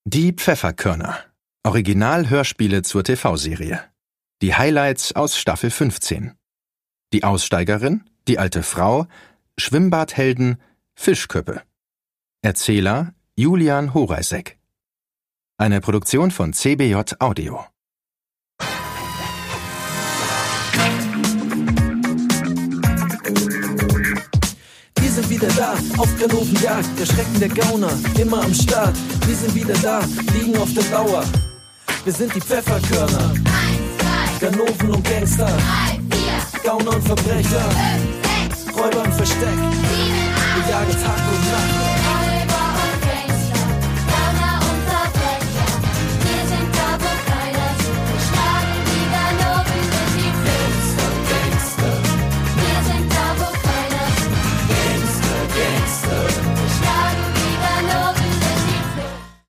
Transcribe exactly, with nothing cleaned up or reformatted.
Die Pfefferkörner. Original-Hörspiele zur T V-Serie. Die Highlights aus Staffel fünfzehn. Die Aussteigerin, die alte Frau, Schwimmbadhelden, Fischköppe. Erzähler Julian Horeisek. Eine Produktion von C B J Audio. Wir sind wieder da, auf Ganovenjagd, der Schrecken der Gauner, immer am Start. Wir sind wieder da, liegen auf der Lauer. Wir sind die Pfefferkörner. Ganoven und Gangster. drei, vier, Gauner und Verbrecher. fünf, sechs, Räuber im Versteck. Wir jagen Tag und Nacht.